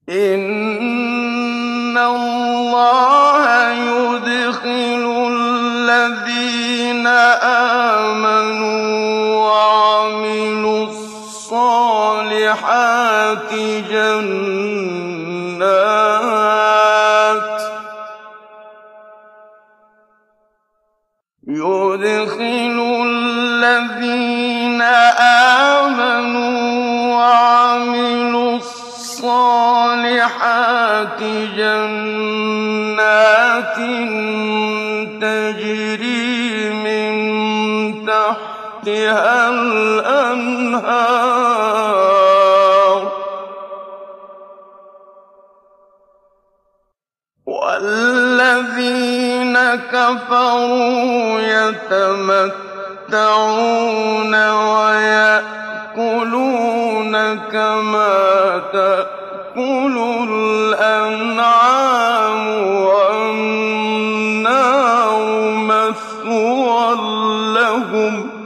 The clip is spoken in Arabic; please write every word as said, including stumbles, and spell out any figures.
إِنَّ اللَّهَ يُدْخِلُ الَّذِينَ آمَنُوا وَعَمِلُوا الصَّالِحَاتِ جَنَّاتٍ يُدْخِلُ الَّذِينَ آمَنُوا وَعَمِلُوا الصَّالِحَاتِ جَنَّاتٍ تَجْرِي مِن تَحْتِهَا الْأَنْهَارُ ۖ وَالَّذِينَ كَفَرُوا يَتَمَتَّعُونَ وَيَأْكُلُونَ كَمَا تَأْكُلُ الْأَنْعَامُ ۖ وَالنَّارُ مَثْوًى لَّهُمْ